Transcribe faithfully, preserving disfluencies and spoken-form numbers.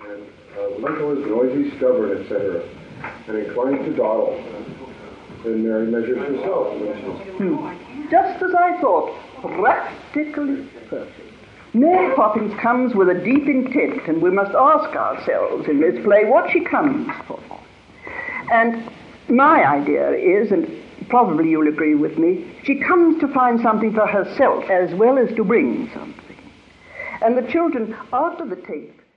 And uh, Michael is noisy, stubborn, et cetera, and inclined to dawdle. And Mary measures herself. Hmm. Just as I thought, practically perfect. Mary Poppins comes with a deep intent, and we must ask ourselves in this play what she comes for. And my idea is, and probably you'll agree with me, she comes to find something for herself as well as to bring something. And the children, after the tape,